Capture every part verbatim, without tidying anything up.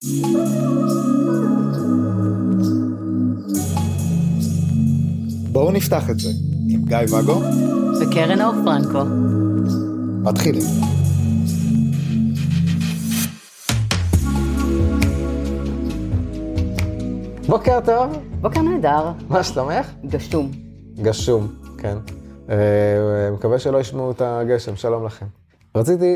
בואו נפתח את זה עם גיא וגו וקרן אור פרנקו. מתחילים. בוקר טוב. בוקר נהדר. מה שלומך? גשום. גשום, כן. אה, מקווה שלא ישמעו את הגשם, שלום לכם. רציתי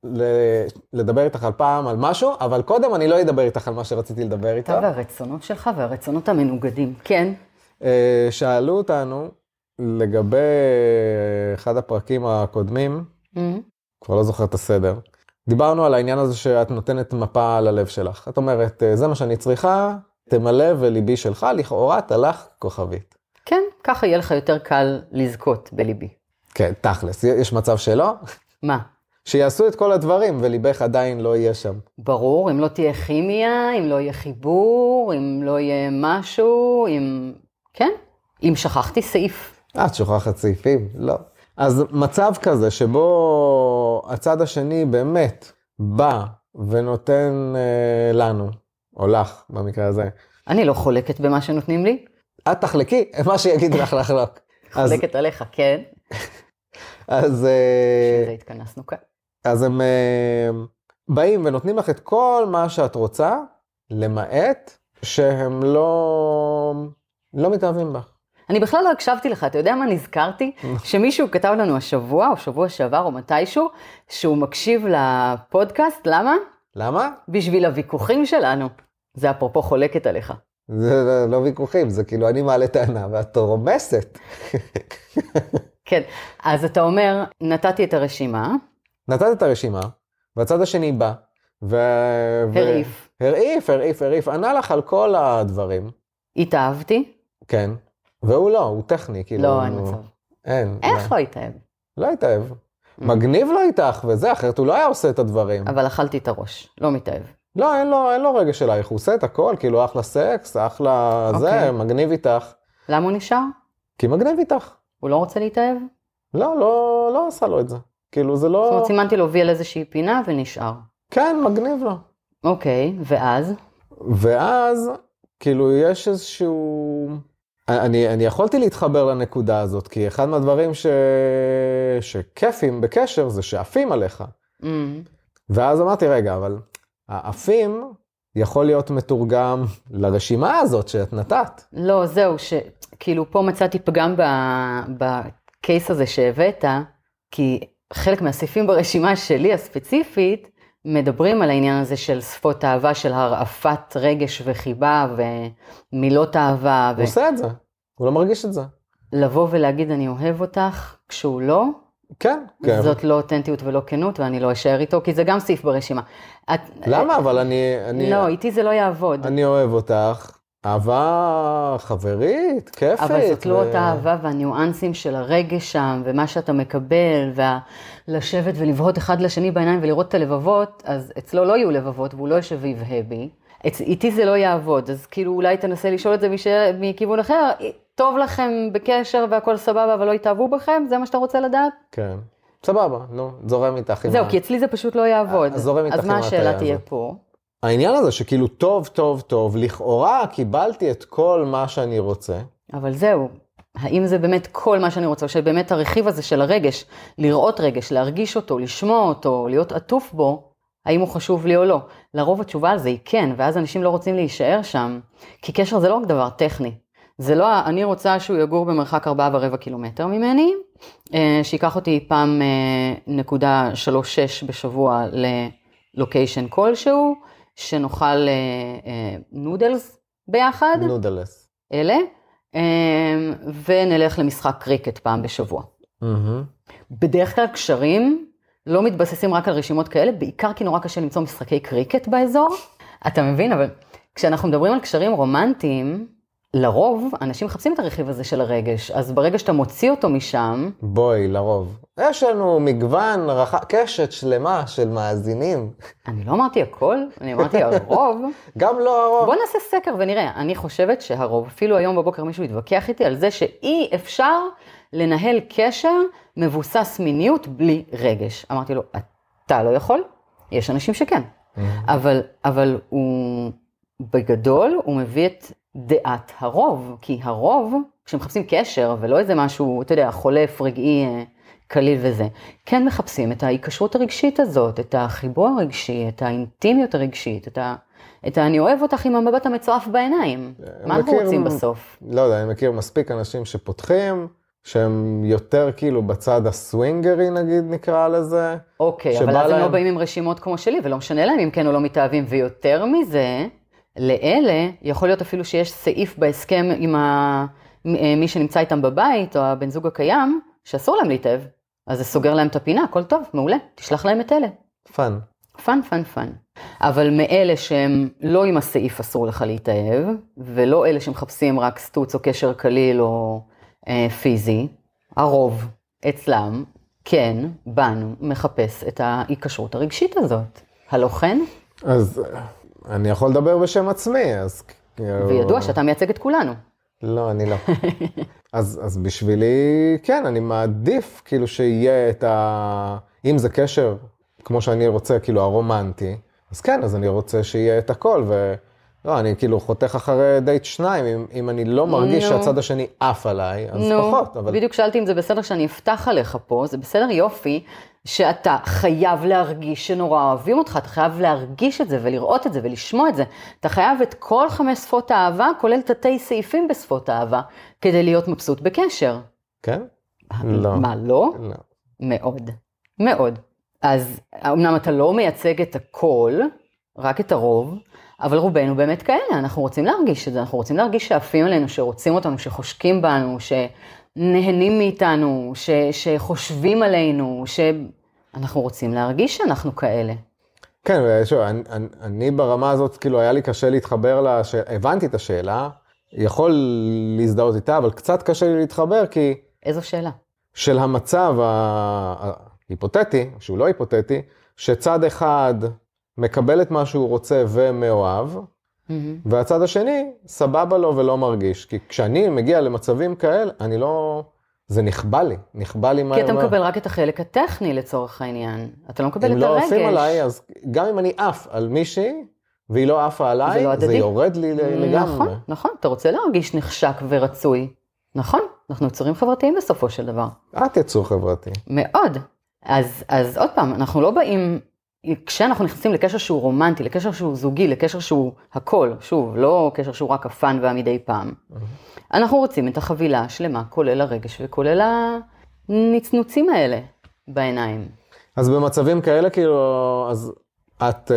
לדבר איתך על פעם על משהו, אבל קודם אני לא אדבר איתך על מה שרציתי לדבר איתך. אתה והרצונות שלך והרצונות המנוגדים, כן. שאלו אותנו לגבי אחד הפרקים הקודמים, mm-hmm. כבר לא זוכר את הסדר, דיברנו על העניין הזה שאת נותנת מפה על הלב שלך. את אומרת, זה מה שאני צריכה, תמלא וליבי שלך, לכאורה תלך כוכבית. כן, ככה יהיה לך יותר קל לזכות בליבי. כן, תכלס, יש מצב שלא? מה? שיעשו את כל הדברים וליבך עדיין לא יהיה שם. ברור, אם לא תהיה כימיה, אם לא יהיה חיבור, אם לא יהיה משהו, אם... כן? אם שכחתי סעיף. את שוכחת סעיפים? לא. אז מצב כזה שבו הצד השני באמת בא ונותן אה, לנו, או לך במקרה הזה. אני לא חולקת במה שנותנים לי. את תחלקי, מה שיגיד לך לחלוק. חולקת אז... עליך, כן. אז... שזה התכנסנו כאן. אז הם אה, באים ונותנים לך את כל מה שאת רוצה, למעט שהם לא... לא מתאהבים בה. אני בכלל לא הקשבתי לך, אתה יודע מה נזכרתי? שמישהו כתב לנו השבוע, או שבוע שעבר, או מתישהו, שהוא מקשיב לפודקאסט, למה? למה? בשביל הוויכוחים שלנו. זה אפרופו חולקת עליך. זה לא, לא ויכוחים, זה כאילו אני מעלה טענה, ואת רומסת. כן, אז אתה אומר, נתתי את הרשימה. נתת את הרשימה, והצד השני בא, ו... הרעיף. ו... הרעיף, הרעיף, הרעיף, ענה לך על כל הדברים. התאהבתי? כן, והוא לא, הוא טכני, כאילו... לא, אין הוא... מצב. אין. איך לא התאהב? לא התאהב. מגניב לו איתך, וזה, אחרת הוא לא היה עושה את הדברים. אבל אכלתי את הראש, לא מתאהב. לא, אין לו, אין לו רגע שלך, הוא עושה את הכל, כאילו אחלה סקס, אחלה זה, מגניב איתך. למה הוא נשאר? כי מגניב איתך. הוא לא רוצה להתאהב? לא, לא, לא עשה לו את זה. כאילו זה לא... זאת אומרת, סימנתי לו ויל איזושהי פינה ונשאר. כן, מגניב לו. אוקיי, ואז? ואז, כאילו יש איזשהו... אני, אני יכולתי להתחבר לנקודה הזאת, כי אחד מהדברים ש... שכיפים בקשר זה שעפים עליך. Mm. ואז אמרתי, רגע, אבל העפים יכול להיות מתורגם לרשימה הזאת שאת נתת. לא, זהו, שכאילו פה מצאתי פגם בקייס הזה שהבאת, כי חלק מהסעיפים ברשימה שלי הספציפית, מדברים על העניין הזה של שפות אהבה, של הרעפת רגש וחיבה ומילות אהבה. הוא ו... עושה את זה, הוא לא מרגיש את זה. לבוא ולהגיד אני אוהב אותך כשהוא לא, כן, כן. זאת לא אותנטיות ולא כנות, ואני לא אשאר איתו, כי זה גם סעיף ברשימה. את... למה? אבל אני, אני... לא, איתי זה לא יעבוד. אני אוהב אותך. אהבה חברית, כיפית. אבל זאת ו... לא אותה אהבה והניואנסים של הרגש שם, ומה שאתה מקבל, ולשבת ולבהות אחד לשני בעיניים ולראות את הלבבות, אז אצלו לא יהיו לבבות, והוא לא יושב ויבהה בי. איתי זה לא יעבוד, אז כאילו אולי תנסה לשאול את זה מש... מכיוון אחר, טוב לכם בקשר והכל סבבה, אבל לא יתאהבו בכם, זה מה שאתה רוצה לדעת? כן, סבבה, נו, זורם איתך. זהו, כי אצלי זה פשוט לא יעבוד. אז זורם איתך. אז מה השאלה תהיה פה? העניין הזה שכאילו טוב, טוב, טוב, לכאורה קיבלתי את כל מה שאני רוצה. אבל זהו, האם זה באמת כל מה שאני רוצה, או שבאמת הרכיב הזה של הרגש, לראות רגש, להרגיש אותו, לשמוע אותו, להיות עטוף בו, האם הוא חשוב לי או לא? לרוב התשובה על זה היא כן, ואז אנשים לא רוצים להישאר שם, כי קשר זה לא רק דבר טכני. זה לא, אני רוצה שהוא יגור במרחק ארבעה ורבע קילומטר ממני, שיקח אותי פעם נקודה שלוש שש בשבוע ללוקיישן כלשהו, שנאכל אה, אה, נודלס ביחד. נודלס. אלה. אה, ונלך למשחק קריקט פעם בשבוע. Mm-hmm. בדרך כלל קשרים לא מתבססים רק על רשימות כאלה, בעיקר כי נורא קשה למצוא משחקי קריקט באזור. אתה מבין? אבל כשאנחנו מדברים על קשרים רומנטיים, לרוב אנשים מחפשים את הרכיב הזה של הרגש, אז ברגע שאתה מוציא אותו משם... בואי, לרוב. יש לנו מגוון, רח... קשת שלמה של מאזינים. אני לא אמרתי הכל, אני אמרתי הרוב. גם לא הרוב. בוא נעשה סקר ונראה. אני חושבת שהרוב, אפילו היום בבוקר מישהו התווכח איתי על זה שאי אפשר לנהל קשר מבוסס מיניות בלי רגש. אמרתי לו, אתה לא יכול? יש אנשים שכן. אבל, אבל הוא, בגדול, הוא מביא את דעת הרוב, כי הרוב, כשמחפשים קשר, ולא איזה משהו, אתה יודע, חולף, רגעי, קליל וזה, כן מחפשים את ההיקשרות הרגשית הזאת, את החיבור הרגשי, את האינטימיות הרגשית, את ה... את אני אוהב אותך עם המבט המצועף בעיניים. מה אנחנו רוצים בסוף? לא יודע, אני מכיר מספיק אנשים שפותחים, שהם יותר כאילו בצד הסווינגרי נגיד נקרא לזה. אוקיי, אבל אז הם לא באים עם רשימות כמו שלי, ולא משנה להם אם כן או לא מתאהבים, ויותר מזה, לאלה יכול להיות אפילו שיש סעיף בהסכם עם מי שנמצא איתם בבית, או הבן זוג הקיים, שאסור להם להתאהב. אז זה סוגר להם את הפינה, הכל טוב, מעולה, תשלח להם את אלה. פן. פן, פן, פן. אבל מאלה שהם לא עם הסעיף אסור לך להתאהב, ולא אלה שמחפשים רק סטוץ או קשר קליל או אה, פיזי, הרוב אצלם, כן, בנו, מחפש את ההיקשרות הרגשית הזאת. הלא כן? אז אני יכול לדבר בשם עצמי, אז... וידוע שאתה מייצג את כולנו. לא, אני לא. אז, אז בשבילי, כן, אני מעדיף כאילו שיהיה את ה... אם זה קשר, כמו שאני רוצה, כאילו הרומנטי, אז כן, אז אני רוצה שיהיה את הכל, ולא, אני כאילו חותך אחרי דייט שניים, אם, אם אני לא מרגיש no. שהצד השני עף עליי, אז no. פחות. אבל... בדיוק שאלתי אם זה בסדר שאני אפתח עליך פה, זה בסדר יופי, שאתה חייב להרגיש שנורא אוהבים אותך, אתה חייב להרגיש את זה ולראות את זה ולשמוע את זה. אתה חייב את כל חמש שפות האהבה, כולל תתי סעיפים בשפות האהבה, כדי להיות מבסוט בקשר. כן? לא. מה, לא? לא. מאוד. מאוד. אז אמנם אתה לא מייצג את הכל, רק את הרוב, אבל רובנו באמת כאלה, אנחנו רוצים להרגיש את זה, אנחנו רוצים להרגיש שעפים עלינו, שרוצים אותנו, שחושקים בנו, שנהנים מאיתנו, ש, שחושבים עלינו, שאנחנו רוצים להרגיש שאנחנו כאלה. כן, שוב, אני, אני, אני ברמה הזאת, כאילו היה לי קשה להתחבר לה, שהבנתי את השאלה, יכול להזדהות איתה, אבל קצת קשה לי להתחבר, כי... איזו שאלה? של המצב ההיפותטי, שהוא לא היפותטי, שצד אחד מקבל את מה שהוא רוצה ומאוהב, mm-hmm. והצד השני סבבה לו ולא מרגיש. כי כשאני מגיע למצבים כאלה, אני לא... זה נכבה לי, נכבה לי מהר. כי אתה מקבל רק את החלק הטכני לצורך העניין. אתה לא מקבל את הרגש. אם לא עפים עליי, אז גם אם אני עף על מישהי, והיא לא עפה עליי, זה, לא זה יורד לי לגמרי. נכון, נכון. אתה רוצה להרגיש נחשק ורצוי. נכון, אנחנו יצורים חברתיים בסופו של דבר. את יצור חברתי. מאוד. אז, אז עוד פעם, אנחנו לא באים, כשאנחנו נכנסים לקשר שהוא רומנטי, לקשר שהוא זוגי, לקשר שהוא הכל, שוב, לא קשר שהוא רק הפן והמדי פעם. אנחנו רוצים את החבילה השלמה, כולל הרגש וכולל הנצנוצים האלה בעיניים. אז במצבים כאלה, כאילו, אז את,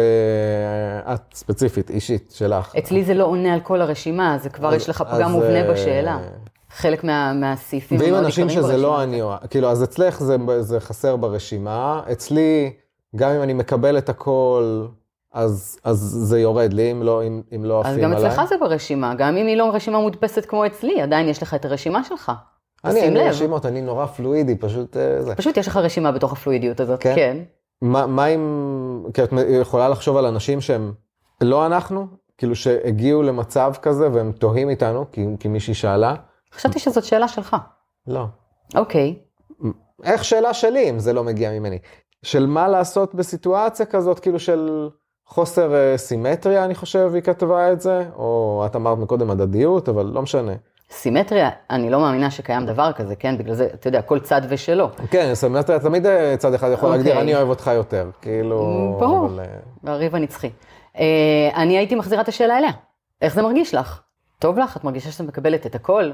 את ספציפית, אישית שלך. אצלי זה לא עונה על כל הרשימה, זה כבר יש לך פגם מובנה בשאלה. חלק מה, מהסעיפים ואם אנשים שזה לא אני, כאילו, אז אצלך זה, זה חסר ברשימה, אצלי, גם אם אני מקבל את הכל, אז, אז זה יורד לי, אם לא, אם, אם לא עפים עליי. אז גם אצלך זה ברשימה, גם אם היא לא רשימה מודפסת כמו אצלי, עדיין יש לך את הרשימה שלך. אני, אין לי רשימות, אני נורא פלואידי, פשוט זה. פשוט יש לך רשימה בתוך הפלואידיות הזאת, כן. כן. מה, מה אם, כי את יכולה לחשוב על אנשים שהם לא אנחנו, כאילו שהגיעו למצב כזה, והם תוהים איתנו, כי, כי מישהי שאלה, חשבתי שזאת שאלה שלך. לא. אוקיי. איך שאלה שלי, אם זה לא מגיע ממני? של מה לעשות בסיטואציה כזאת, כאילו של חוסר סימטריה, אני חושב, היא כתבה את זה, או את אמרת מקודם הדדיות, אבל לא משנה. סימטריה, אני לא מאמינה שקיים דבר כזה, כן? בגלל זה, אתה יודע, כל צד ושלו. כן, סימטריה, תמיד צד אחד יכול להגדיר, אני אוהב אותך יותר, כאילו... ברור, הריב הנצחי. אני הייתי מחזירה את השאלה אליה. איך זה מרגיש לך? טוב לך, את מרגישה שאתה מקבלת את הכל.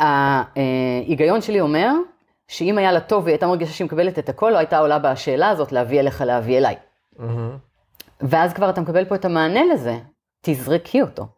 ההיגיון שלי אומר, שאם היה לה טוב והיא הייתה מרגישה שהיא מקבלת את הכל, לא הייתה עולה בשאלה הזאת להביא אליך, להביא אליי. ואז כבר אתה מקבל פה את המענה לזה, תזרקי אותו.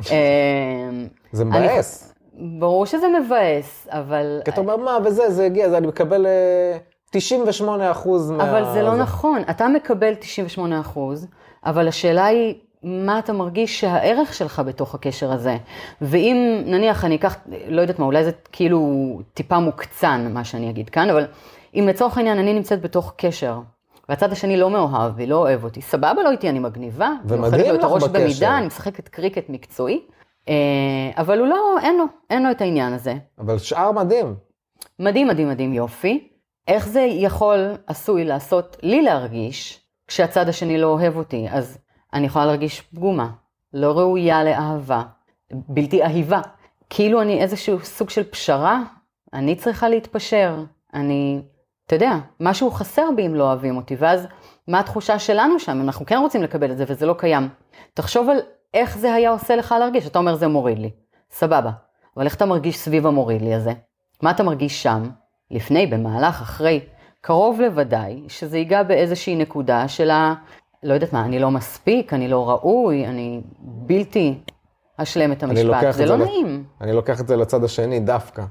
זה מבאס. ברור שזה מבאס, אבל... כי אתה אומר, מה, וזה, זה הגיע, אז אני מקבל תשעים ושמונה אחוז מה... אבל זה לא נכון, אתה מקבל תשעים ושמונה אחוז, אבל השאלה היא, מה אתה מרגיש שהערך שלך בתוך הקשר הזה? ואם נניח אני אקח, לא יודעת מה, אולי זה כאילו טיפה מוקצן מה שאני אגיד כאן, אבל אם לצורך העניין אני נמצאת בתוך קשר, והצד השני לא מאוהב ולא אוהב אותי, סבבה לא איתי, אני מגניבה, ומדהים לך בקשר. במידה, אני משחקת קריקט מקצועי, אבל הוא לא, אין לו, אין לו את העניין הזה. אבל שאר מדהים. מדהים, מדהים, מדהים, יופי. איך זה יכול, עשוי לעשות לי להרגיש, כשהצד השני לא אוהב אותי? אז אני יכולה להרגיש פגומה, לא ראויה לאהבה, בלתי אהיבה. כאילו אני איזשהו סוג של פשרה, אני צריכה להתפשר, אני, אתה יודע, משהו חסר בי אם לא אוהבים אותי, ואז מה התחושה שלנו שם? אנחנו כן רוצים לקבל את זה וזה לא קיים. תחשוב על איך זה היה עושה לך להרגיש, אתה אומר זה מוריד לי, סבבה, אבל איך אתה מרגיש סביב המוריד לי הזה? מה אתה מרגיש שם, לפני, במהלך, אחרי, קרוב לוודאי, שזה ייגע באיזושהי נקודה של ה... לא יודעת מה, אני לא מספיק, אני לא ראוי, אני בלתי אשלם את המשפט, זה לא נעים. אני לוקח את זה לצד השני דווקא.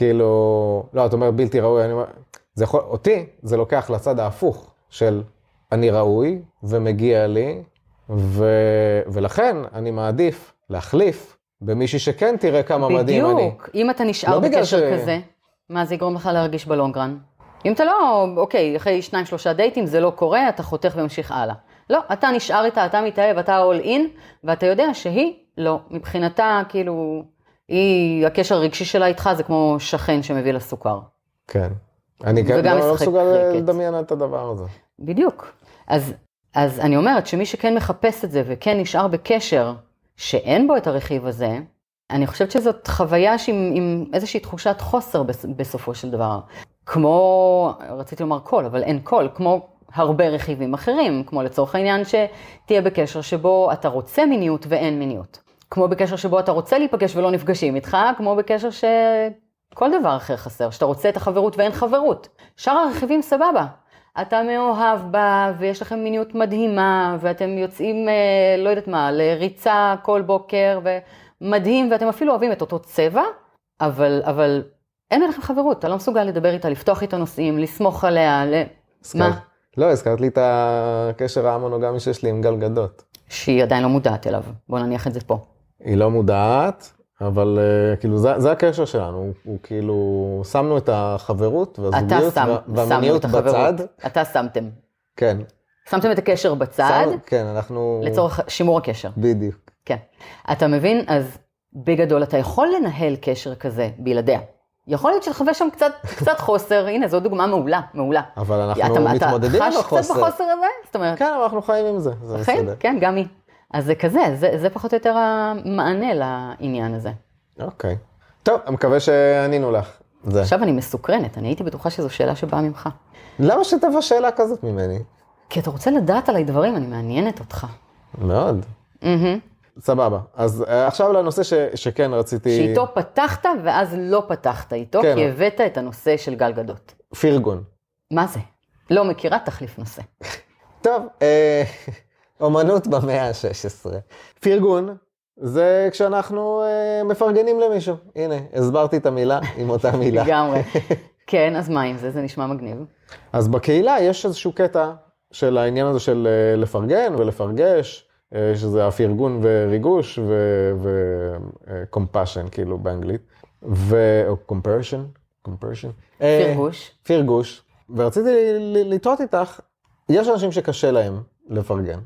כאילו, לא, אתה אומר בלתי ראוי, אני אומר, זה יכול, אותי זה לוקח לצד ההפוך של אני ראוי ומגיע לי, ו, ולכן אני מעדיף להחליף במישהי שכן תראה כמה מדהים אני. בדיוק, אם אתה נשאר לא בקשר ש... כזה, מה זה יגרום לך להרגיש בלונגרן? אם אתה לא, אוקיי, אחרי שניים שלושה דייטים זה לא קורה, אתה חותך וממשיך הלאה. לא, אתה נשאר איתה, אתה מתאהב, אתה all in, ואתה יודע שהיא לא, מבחינתה כאילו, היא, הקשר הרגשי שלה איתך זה כמו שכן שמביא לסוכר. כן, אני גם לא מסוגל לדמיין את הדבר הזה. בדיוק, אז, אז אני אומרת שמי שכן מחפש את זה וכן נשאר בקשר שאין בו את הרכיב הזה, אני חושבת שזאת חוויה עם, עם איזושהי תחושת חוסר בסופו של דבר. כמו, רציתי לומר קול, אבל אין קול, כמו הרבה רכיבים אחרים, כמו לצורך העניין שתהיה בקשר שבו אתה רוצה מיניות ואין מיניות. כמו בקשר שבו אתה רוצה להיפגש ולא נפגשים איתך, כמו בקשר שכל דבר אחר חסר, שאתה רוצה את החברות ואין חברות. שאר הרכיבים סבבה. אתה מאוהב בה ויש לכם מיניות מדהימה, ואתם יוצאים, לא יודעת מה, לריצה כל בוקר ומדהים, ואתם אפילו אוהבים את אותו צבע, אבל, אבל אין לכם חברות, אתה לא מסוגל לדבר איתה, לפתוח איתה נושאים, לסמוך עליה, ל... מה? לא, הזכרת לי את הקשר המונוגמי שיש לי עם גל גדות. שהיא עדיין לא מודעת אליו, בוא נניח את זה פה. היא לא מודעת, אבל uh, כאילו זה, זה הקשר שלנו, הוא, הוא כאילו, שמנו את החברות והזוגיות שם, והמיניות בצד. אתה שמתם. כן. שמתם את הקשר בצד. שם, כן, אנחנו... לצורך שימור הקשר. בדיוק. כן. אתה מבין? אז בגדול אתה יכול לנהל קשר כזה בלעדיה. יכול להיות שתחווה שם קצת, קצת חוסר, הנה זו דוגמה מעולה, מעולה. אבל אנחנו אתה, מתמודדים עם החוסר. אתה חש קצת בחוסר הזה? זאת אומרת... כן, אבל אנחנו חיים עם זה, זה בסדר. כן, גם היא. אז זה כזה, זה, זה פחות או יותר המענה לעניין הזה. אוקיי. טוב, אני מקווה שענינו לך. זה. עכשיו אני מסוקרנת, אני הייתי בטוחה שזו שאלה שבאה ממך. למה שתבוא שאלה כזאת ממני? כי אתה רוצה לדעת עליי דברים, אני מעניינת אותך. מאוד. סבבה. אז עכשיו לנושא ש, שכן רציתי... שאיתו פתחת ואז לא פתחת איתו, כן. כי הבאת את הנושא של גל גדות. פירגון. מה זה? לא מכירה תחליף נושא. טוב, אה, אומנות במאה ה-שש עשרה. פירגון זה כשאנחנו אה, מפרגנים למישהו. הנה, הסברתי את המילה עם אותה מילה. לגמרי. כן, אז מה עם זה? זה נשמע מגניב. אז בקהילה יש איזשהו קטע של העניין הזה של לפרגן ולפרגש, שזה הפרגון וריגוש ו-compassion, כאילו באנגלית, או compersion, compersion. פרגוש. פרגוש. ורציתי לטעות איתך, יש אנשים שקשה להם לפרגן.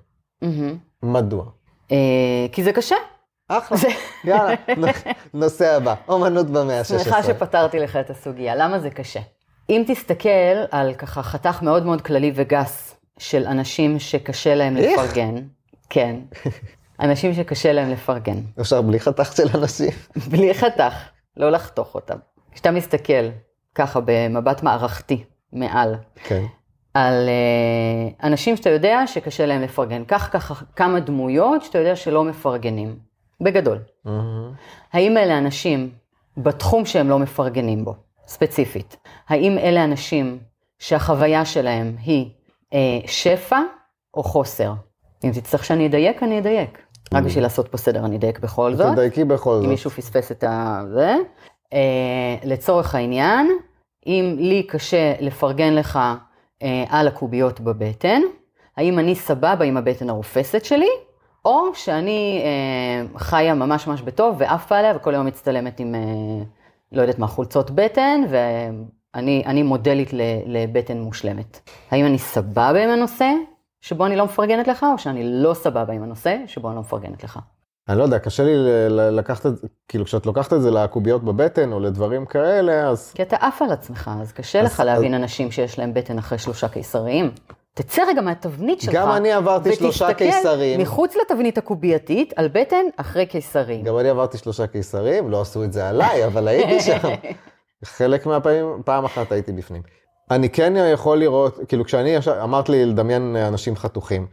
מדוע? כי זה קשה. אחלה. יאללה, נושא הבא. אומנות במאה ה-שש עשרה. שמחה שפתרתי לך את הסוגיה. למה זה קשה? אם תסתכל על ככה חתך מאוד מאוד כללי וגס של אנשים שקשה להם לפרגן, כן, אנשים שקשה להם לפרגן. אפשר בלי חתך של אנשים. בלי חתך, לא לחתוך אותם. כשאתה מסתכל ככה במבט מערכתי מעל, כן. על uh, אנשים שאתה יודע שקשה להם לפרגן, כך ככה כמה דמויות שאתה יודע שלא מפרגנים, בגדול. Mm-hmm. האם אלה אנשים בתחום שהם לא מפרגנים בו, ספציפית? האם אלה אנשים שהחוויה שלהם היא uh, שפע או חוסר? אם תצטרך שאני אדייק, אני אדייק. Mm-hmm. רק בשביל לעשות פה סדר, אני אדייק בכל זאת. תדייקי בכל זאת. אם מישהו פספס את זה. Uh, לצורך העניין, אם לי קשה לפרגן לך על הקוביות בבטן, האם אני סבבה עם הבטן הרופסת שלי, או שאני אה, חיה ממש ממש בטוב ועפה עליה, וכל היום מצטלמת עם, אה, לא יודעת מה, חולצות בטן, ואני אני מודלית לבטן מושלמת. האם אני סבבה עם הנושא שבו אני לא מפרגנת לך, או שאני לא סבבה עם הנושא שבו אני לא מפרגנת לך? אני לא יודע, קשה לי לקחת את זה, כאילו כשאת לוקחת את זה לקוביות בבטן או לדברים כאלה, אז... כי אתה עף על עצמך, אז קשה אז, לך להבין אז... אנשים שיש להם בטן אחרי שלושה קיסריים. תצא רגע מהתבנית שלך. גם אני עברתי שלושה קיסרים. מחוץ לתבנית הקובייתית, על בטן אחרי קיסרים. גם אני עברתי שלושה קיסרים, לא עשו את זה עליי, אבל הייתי שם. חלק מהפעמים, פעם אחת הייתי בפנים. אני כן יכול לראות, כאילו כשאני אמרת לי לדמיין אנשים חתוכים,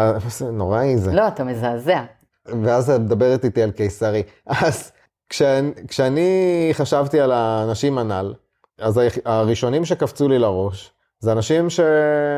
נוראי זה. לא, אתה מזעזע. ואז את מדברת איתי על קיסרי. אז כשאני, כשאני חשבתי על האנשים הנ"ל, אז הראשונים שקפצו לי לראש, זה אנשים ש...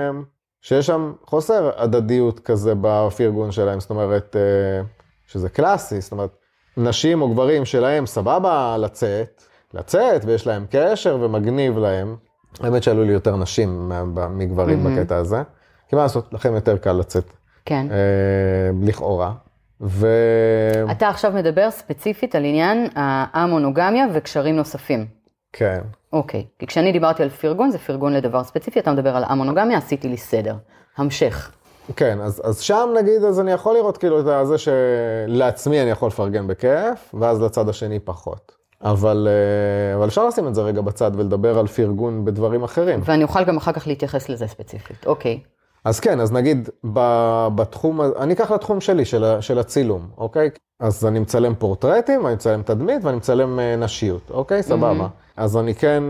שיש שם חוסר הדדיות כזה בפרגון שלהם, זאת אומרת, שזה קלאסי, זאת אומרת, נשים או גברים שלהם סבבה לצאת, לצאת ויש להם קשר ומגניב להם, האמת שעלו לי יותר נשים מגברים mm-hmm. בקטע הזה, כי מה לעשות, לכם יותר קל לצאת. כן. אה, לכאורה. ו... אתה עכשיו מדבר ספציפית על עניין המונוגמיה וקשרים נוספים. כן. אוקיי, כי כשאני דיברתי על פרגון, זה פרגון לדבר ספציפי, אתה מדבר על המונוגמיה, עשיתי לי סדר. המשך. כן, אז, אז שם נגיד, אז אני יכול לראות כאילו את זה שלעצמי אני יכול לפרגן בכיף, ואז לצד השני פחות. אבל, אבל אפשר לשים את זה רגע בצד ולדבר על פרגון בדברים אחרים. ואני אוכל גם אחר כך להתייחס לזה ספציפית, אוקיי. אז כן, אז נגיד בתחום, אני אקח לתחום שלי, של, של הצילום, אוקיי? אז אני מצלם פורטרטים, אני מצלם תדמית ואני מצלם נשיות, אוקיי? סבבה. Mm-hmm. אז אני כן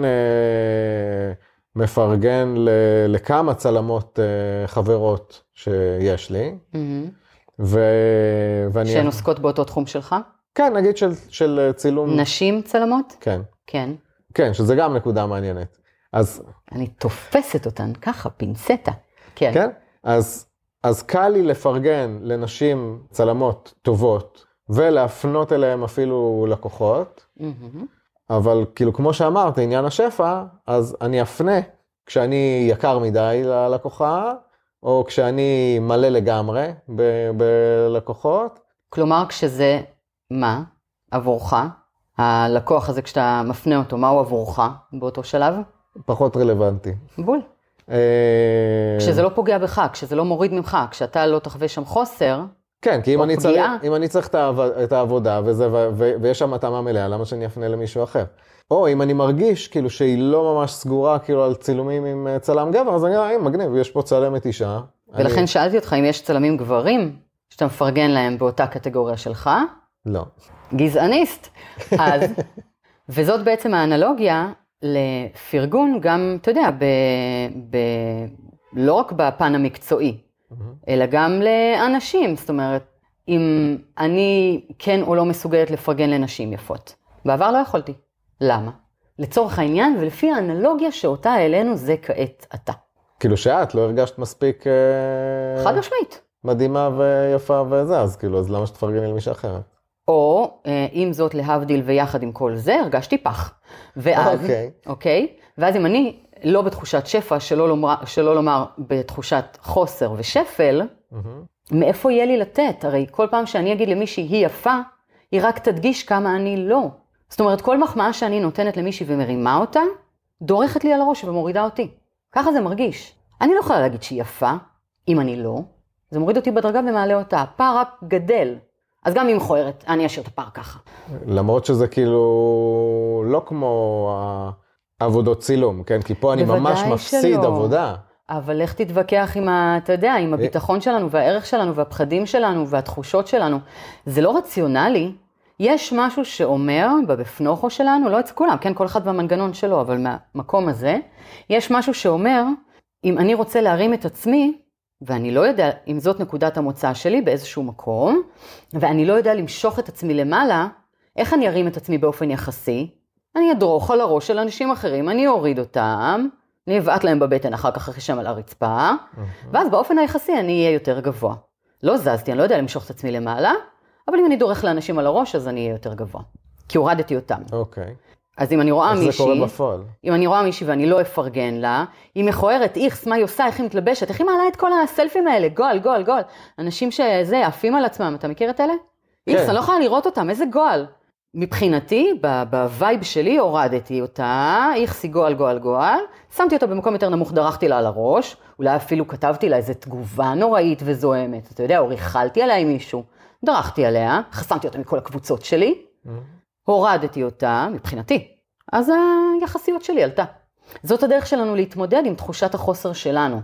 אה, מפרגן ל, לכמה צלמות אה, חברות שיש לי. Mm-hmm. ו, ואני... שהן עוסקות באותו תחום שלך? כן, נגיד של, של צילום... נשים צלמות? כן. כן. כן, שזה גם נקודה מעניינת. אז... אני תופסת אותן ככה, פינצטה. כן. כן? אז, אז קל לי לפרגן לנשים צלמות טובות, ולהפנות אליהם אפילו לקוחות, mm-hmm. אבל כאילו כמו שאמרת, עניין השפע, אז אני אפנה כשאני יקר מדי ללקוחה, או כשאני מלא לגמרי ב- בלקוחות. כלומר, כשזה מה? עבורך? הלקוח הזה, כשאתה מפנה אותו, מה הוא עבורך באותו שלב? פחות רלוונטי. בול. כשזה לא פוגע בך, כשזה לא מוריד ממך, כשאתה לא תחווה שם חוסר, כן, כי אם אני צריך, אם אני צריך את העבודה וזה, ויש שם התאמה מלאה, למה שאני אפנה למישהו אחר? או אם אני מרגיש כאילו שהיא לא ממש סגורה כאילו על צילומים עם צלם גבר, אז אני אומר, מגניב, יש פה צלמת אישה. ולכן אני... שאלתי אותך אם יש צלמים גברים שאתה מפרגן להם באותה קטגוריה שלך. לא. גזעניסט. אז, וזאת בעצם האנלוגיה לפרגון גם, אתה יודע, ב, ב, לא רק בפן המקצועי, mm-hmm. אלא גם לאנשים. זאת אומרת, אם אני כן או לא מסוגלת לפרגן לנשים יפות. בעבר לא יכולתי. למה? לצורך העניין, ולפי האנלוגיה שאותה אלינו זה כעת אתה. כאילו שאת לא הרגשת מספיק... חד משמעית. מדהימה ויפה וזה, אז כאילו, אז למה שתפרגני למישהו אחרת? או, אם זאת להבדיל ויחד עם כל זה, הרגשתי פח. ואז, אוקיי. אוקיי? ואז אם אני לא בתחושת שפע, שלא לומר, שלא לומר בתחושת חוסר ושפל, mm-hmm. מאיפה יהיה לי לתת? הרי כל פעם שאני אגיד למישהי היא יפה, היא רק תדגיש כמה אני לא. זאת אומרת, כל מחמאה שאני נותנת למישהי ומרימה אותה, דורכת לי על הראש ומורידה אותי. ככה זה מרגיש. אני לא יכולה להגיד שהיא יפה, אם אני לא. זה מוריד אותי בדרגה ומעלה אותה. הפער רק גדל. אז גם אם מכוערת, אני אשאיר את הפער ככה. למרות שזה כאילו לא כמו העבודות צילום, כן? כי פה אני ממש מפסיד שלא. עבודה. אבל איך תתווכח עם, ה, אתה יודע, עם הביטחון שלנו והערך שלנו והפחדים שלנו והתחושות שלנו. זה לא רציונלי. יש משהו שאומר בבפנוכו שלנו, לא אצל כולם, כן? כל אחד והמנגנון שלו, אבל מהמקום הזה, יש משהו שאומר, אם אני רוצה להרים את עצמי, ואני לא יודע אם זאת נקודת המוצא שלי באיזשהו מקום, ואני לא יודע למשוך את עצמי למעלה, איך אני ארים את עצמי באופן יחסי? אני אדרוך על הראש של אנשים אחרים, אני אוריד אותם, אני אבעט להם בבטן אחר כך אחרי שם על הרצפה, ואז באופן היחסי אני אהיה יותר גבוה. לא זזתי, אני לא יודע למשוך את עצמי למעלה, אבל אם אני דורך לאנשים על הראש, אז אני אהיה יותר גבוה. כי הורדתי אותם. אוקיי. אז אם אני רואה מישהי, איך זה קורה בפועל? אם אני רואה מישהי ואני לא אפרגן לה, היא מכוערת, איכס, מה היא עושה, איך היא מתלבשת, איך היא מעלה את כל הסלפים האלה, גול, גול, גול. אנשים שזה, עפים על עצמם, אתה מכיר את אלה? כן. איכס, אני לא יכולה לראות אותם, איזה גול. מבחינתי, בווייב שלי, הורדתי אותה, איכס היא גול, גול, גול, שמתי אותה במקום יותר נמוך, דרכתי לה על הראש, אולי אפילו כתבתי לה איזו תגובה נוראית וזוהמת, אתה יודע, או ריחלתי עליה עם מישהו, דרכתי עליה, חסמתי אותה מכל הקבוצות שלי, mm-hmm. הורדתי אותה, מבחינתי. אז היחסיות שלי עלתה. זאת הדרך שלנו להתמודד עם תחושת החוסר שלנו.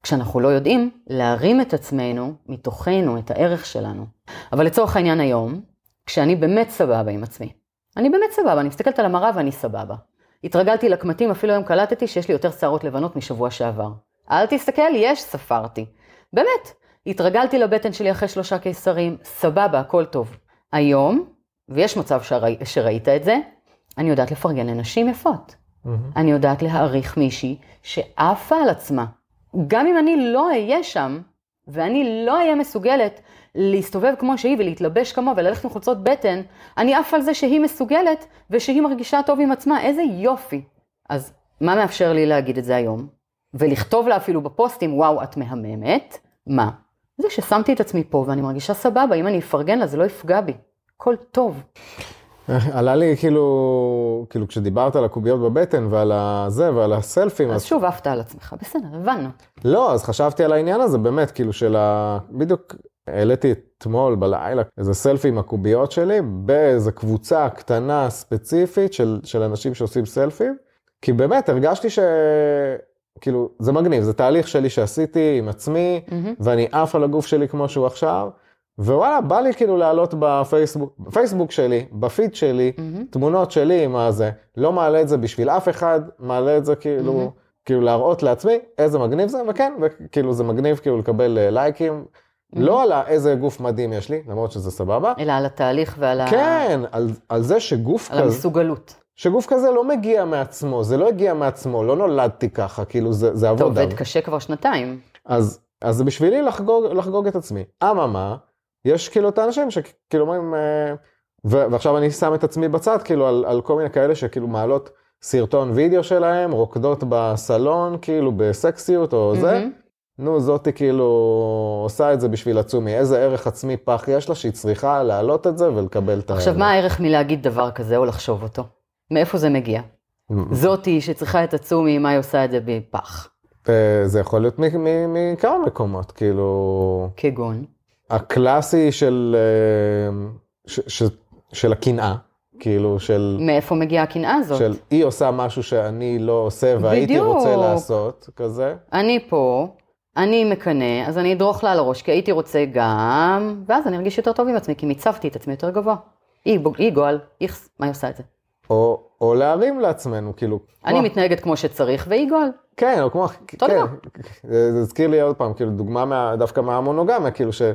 כשאנחנו לא יודעים להרים את עצמנו מתוכנו, את הערך שלנו. אבל לצורך העניין היום, כשאני באמת סבבה עם עצמי, אני באמת סבבה, אני מסתכלת על המראה ואני סבבה. התרגלתי לקמטים, אפילו היום קלטתי שיש לי יותר שערות לבנות משבוע שעבר. אל תסתכל, יש, ספרתי. באמת, התרגלתי לבטן שלי אחרי שלושה קיסרים, סבבה, הכל טוב. היום, ויש מצב שראי, שראית את זה, אני יודעת לפרגן לנשים יפות. Mm-hmm. אני יודעת להעריך מישהי שעפה על עצמה. גם אם אני לא אהיה שם, ואני לא אהיה מסוגלת להסתובב כמו שהיא ולהתלבש כמו וללכת עם חולצות בטן, אני אף על זה שהיא מסוגלת ושהיא מרגישה טוב עם עצמה. איזה יופי. אז מה מאפשר לי להגיד את זה היום? ולכתוב לה אפילו בפוסטים, וואו, את מהממת. מה? זה ששמתי את עצמי פה ואני מרגישה סבבה. אם אני אפרגן לה, זה לא יפגע בי. הכל טוב. עלה לי כאילו, כאילו כשדיברת על הקוביות בבטן ועל זה ועל הסלפים. אז, אז שוב אהבת על עצמך, בסדר, הבנו. לא, אז חשבתי על העניין הזה באמת, כאילו של ה... בדיוק העליתי אתמול בלילה איזה סלפי עם הקוביות שלי, באיזה קבוצה קטנה ספציפית של, של אנשים שעושים סלפים, כי באמת הרגשתי ש... כאילו, זה מגניב, זה תהליך שלי שעשיתי עם עצמי, mm-hmm. ואני עף על הגוף שלי כמו שהוא עכשיו, ווואלה, בא לי כאילו לעלות בפייסבוק, בפייסבוק שלי, בפיד שלי, mm-hmm. תמונות שלי עם הזה, לא מעלה את זה בשביל אף אחד, מעלה את זה כאילו, mm-hmm. כאילו להראות לעצמי איזה מגניב זה, וכן, וכאילו זה מגניב כאילו לקבל לייקים, mm-hmm. לא על איזה גוף מדהים יש לי, למרות שזה סבבה. אלא על התהליך ועל ה... כן, על, על זה שגוף על כזה... על המסוגלות. שגוף כזה לא מגיע מעצמו, זה לא הגיע מעצמו, לא נולדתי ככה, כאילו זה, זה עבודה. אתה עובד קשה כבר שנתיים. אז, אז זה בשבילי לחגוג, לחגוג את עצמי. אממה, יש כאילו את האנשים שכאילו אומרים, ו- ועכשיו אני שם את עצמי בצד, כאילו על, על כל מיני כאלה שכאילו מעלות סרטון וידאו שלהם, רוקדות בסלון, כאילו בסקסיות או mm-hmm. זה. נו, זאתי כאילו עושה את זה בשביל עצומי. איזה ערך עצמי פח יש לה שהיא צריכה להעלות את זה ולקבל את ה... עכשיו, מה הערך מלהגיד דבר כזה או לחשוב אותו? מאיפה זה מגיע? זאתי שצריכה את עצומי, מה היא עושה את זה בפח? זה יכול להיות מכמה מקומות, כאילו... כגון? הקלאסי של, ש, ש, של הקנאה, כאילו של... מאיפה מגיעה הקנאה הזאת? של היא עושה משהו שאני לא עושה והייתי בדיוק. רוצה לעשות, כזה. אני פה, אני מקנה, אז אני אדרוך לה על הראש, כי הייתי רוצה גם, ואז אני ארגיש יותר טוב עם עצמי, כי מיצבתי את עצמי יותר גבוה. היא, היא גועל, איכס, מה היא עושה את זה? או, או להרים לעצמנו, כאילו... אני כמו... מתנהגת כמו שצריך, והיא גועל. כן, או כמו... אותו דבר. כן, זה הזכיר לי עוד פעם, כאילו דוגמה מה, דווקא מהמונוגמיה, כאילו ש...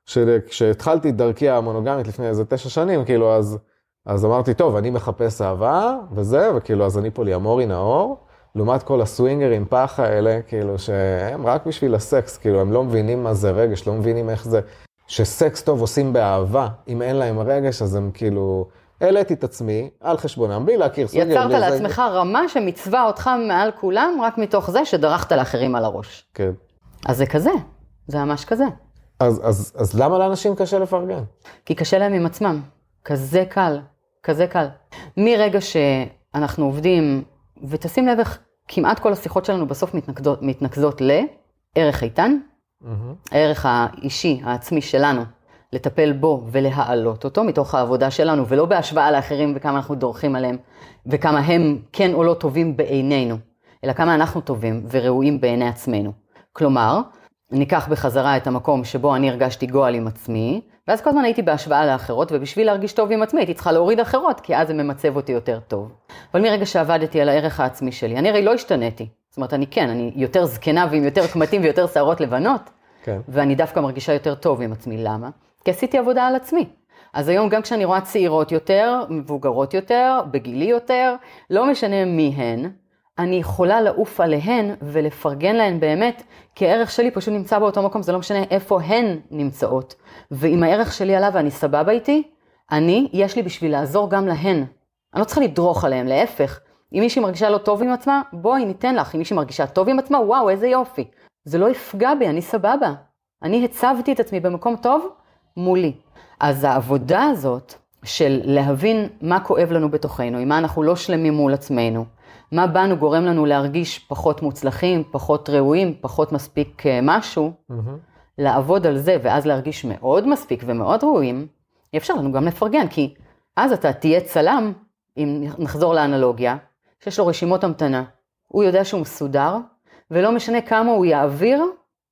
כשהתחלתי את דרכי המונוגמית לפני איזה תשע שנים, כאילו, אז, אז אמרתי, טוב, אני מחפש אהבה, וזה, וכאילו, אז אני פוליאמורי נאור, לעומת כל הסווינגרים פח האלה, כאילו, שהם רק בשביל הסקס, כאילו, הם לא מבינים מה זה רגש, לא מבינים איך זה, שסקס טוב עושים באהבה, אם אין להם רגש, אז הם כאילו, העליתי את עצמי על חשבונם, בלי להכיר סווינגר. יצרת לעצמך רמה שמצווה אותך מעל כולם, רק מתוך זה שדרכת לאחרים על הראש. כן. אז זה כזה, זה ממש כזה. אז, אז, אז למה לאנשים קשה לפרגן? כי קשה להם עם עצמם. כזה קל, כזה קל. מרגע שאנחנו עובדים, ותשים לב איך כמעט כל השיחות שלנו בסוף מתנקזות, מתנקזות לערך איתן, mm-hmm. הערך האישי, העצמי שלנו, לטפל בו ולהעלות אותו מתוך העבודה שלנו, ולא בהשוואה לאחרים וכמה אנחנו דורכים עליהם, וכמה הם כן או לא טובים בעינינו, אלא כמה אנחנו טובים וראויים בעיני עצמנו. כלומר, ניקח בחזרה את המקום שבו אני הרגשתי גועל עם עצמי, ואז כל הזמן הייתי בהשוואה לאחרות, ובשביל להרגיש טוב עם עצמי הייתי צריכה להוריד אחרות, כי אז זה ממצב אותי יותר טוב. אבל מרגע שעבדתי על הערך העצמי שלי, אני הרי לא השתניתי. זאת אומרת, אני כן, אני יותר זקנה ועם יותר קמטים ויותר שערות לבנות, כן. ואני דווקא מרגישה יותר טוב עם עצמי. למה? כי עשיתי עבודה על עצמי. אז היום גם כשאני רואה צעירות יותר, מבוגרות יותר, בגילי יותר, לא משנה מי הן, אני יכולה לעוף עליהן ולפרגן להן באמת, כי הערך שלי פשוט נמצא באותו מקום, זה לא משנה איפה הן נמצאות. ואם הערך שלי עליו ואני סבבה איתי, אני, יש לי בשביל לעזור גם להן. אני לא צריכה לדרוך עליהן, להפך. אם מישהי מרגישה לא טוב עם עצמה, בואי ניתן לך. אם מישהי מרגישה טוב עם עצמה, וואו, איזה יופי. זה לא יפגע בי, אני סבבה. אני הצבתי את עצמי במקום טוב מולי. אז העבודה הזאת של להבין מה כואב לנו בתוכנו, עם מה אנחנו לא שלמים מול עצמנו, מה בנו גורם לנו להרגיש פחות מוצלחים, פחות ראויים, פחות מספיק משהו, mm-hmm. לעבוד על זה ואז להרגיש מאוד מספיק ומאוד ראויים, אפשר לנו גם לפרגן, כי אז אתה תהיה צלם, אם נחזור לאנלוגיה, שיש לו רשימות המתנה, הוא יודע שהוא מסודר, ולא משנה כמה הוא יעביר,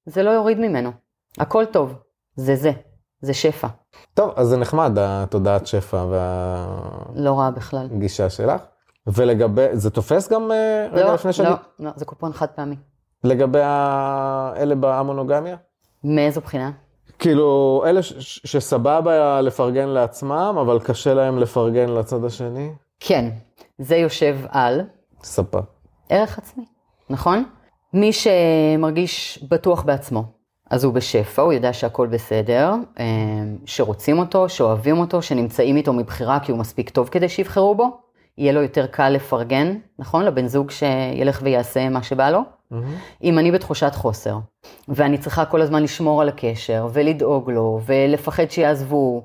זה לא יוריד ממנו. הכל טוב. זה זה. זה שפע. טוב, אז זה נחמד, התודעת שפע וה... לא רע בכלל. גישה שלך. ולגבי, זה תופס גם רגע לא, לפני שאני... לא, לא, זה קופון חד פעמי. לגבי האלה במונוגמיה? מאיזו בחינה? כאילו, אלה ש- ש- שסבבה לפרגן לעצמם, אבל קשה להם לפרגן לצד השני? כן, זה יושב על ספה. ערך עצמי, נכון? מי שמרגיש בטוח בעצמו, אז הוא בשפע, הוא יודע שהכל בסדר, שרוצים אותו, שאוהבים אותו, שנמצאים איתו מבחירה כי הוא מספיק טוב כדי שיבחרו בו, יהיה לו יותר קל לפרגן, נכון? לבן זוג שילך ויעשה מה שבא לו. Mm-hmm. אם אני בתחושת חוסר, ואני צריכה כל הזמן לשמור על הקשר, ולדאוג לו, ולפחד שיעזבו,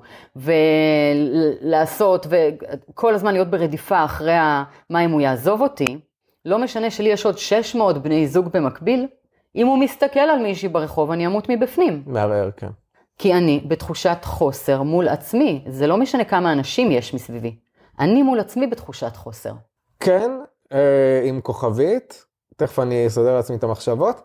ולעשות, וכל הזמן להיות ברדיפה אחרי מה אם הוא יעזוב אותי, לא משנה שלי יש עוד שש מאות בני זוג במקביל, אם הוא מסתכל על מישהי ברחוב, אני אמות מבפנים. מערער, כן. כי אני בתחושת חוסר מול עצמי, זה לא משנה כמה אנשים יש מסביבי. אני מול עצמי בתחושת חוסר. כן, אה, עם כוכבית, תכף אני אסדר לעצמי את המחשבות,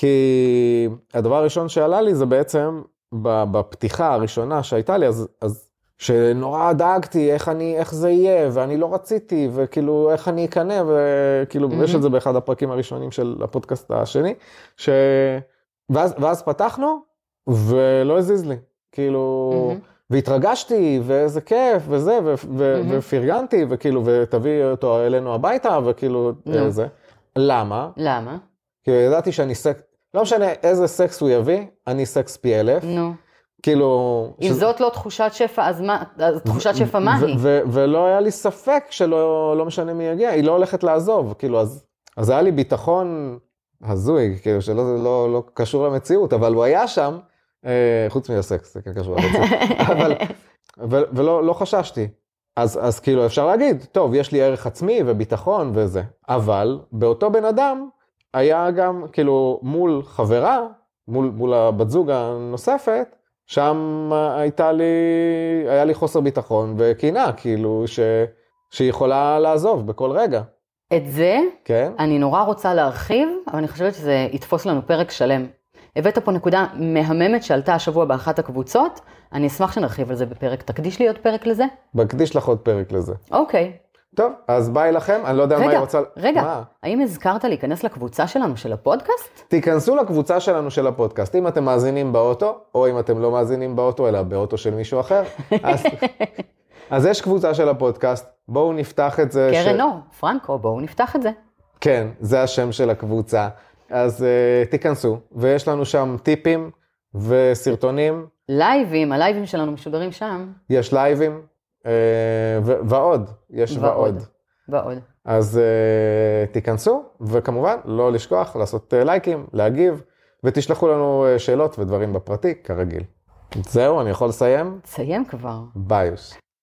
כי הדבר הראשון שעלה לי זה בעצם, בפתיחה הראשונה שהייתה לי, אז, אז שנורא דאגתי איך, אני, איך זה יהיה, ואני לא רציתי, וכאילו איך אני אקנה, וכאילו mm-hmm. יש את זה באחד הפרקים הראשונים של הפודקאסט השני, ש... ואז, ואז פתחנו, ולא הזיז לי, כאילו... Mm-hmm. והתרגשתי, ואיזה כיף, וזה, ו- ו- mm-hmm. ופרגנתי, וכאילו, ותביא אותו אלינו הביתה, וכאילו, no. זה. למה? למה? כי ידעתי שאני סקס, לא משנה איזה סקס הוא יביא, אני סקס פי אלף. נו. No. כאילו... אם שזה... זאת לא תחושת שפע, אז מה, אז תחושת שפע מה היא? ו- ו- ולא היה לי ספק שלא לא משנה מי יגיע, היא לא הולכת לעזוב, כאילו, אז, אז היה לי ביטחון הזוי, כאילו, שלא לא, לא קשור למציאות, אבל הוא היה שם, חוץ מהסקס, זה כן קשור לצאת, אבל, ו- ולא לא חששתי. אז, אז כאילו אפשר להגיד, טוב, יש לי ערך עצמי וביטחון וזה, אבל באותו בן אדם היה גם כאילו מול חברה, מול, מול הבת זוג הנוספת, שם הייתה לי, היה לי חוסר ביטחון וקינה, כאילו ש, שהיא יכולה לעזוב בכל רגע. את זה, כן? אני נורא רוצה להרחיב, אבל אני חושבת שזה יתפוס לנו פרק שלם. הבאת פה נקודה מהממת שעלתה השבוע באחת הקבוצות, אני אשמח שנרחיב על זה בפרק. תקדיש לי עוד פרק לזה? בקדיש לך עוד פרק לזה. אוקיי. טוב, אז ביי לכם, אני לא יודע רגע, מה היא רוצה... רגע, מה? האם הזכרת להיכנס לקבוצה שלנו של הפודקאסט? תיכנסו לקבוצה שלנו של הפודקאסט, אם אתם מאזינים באוטו, או אם אתם לא מאזינים באוטו, אלא באוטו של מישהו אחר, אז, אז יש קבוצה של הפודקאסט, בואו נפתח את זה. קרן ש... אור, פרנקו, בואו נפתח את זה. כן, זה השם של הקבוצה. אז uh, תיכנסו, ויש לנו שם טיפים וסרטונים. לייבים, הלייבים שלנו משודרים שם. יש לייבים, uh, ו- ועוד, יש ועוד. ועוד. ועוד. אז uh, תיכנסו, וכמובן לא לשכוח לעשות uh, לייקים, להגיב, ותשלחו לנו uh, שאלות ודברים בפרטי, כרגיל. זהו, אני יכול לסיים? תסיים כבר. ביוס.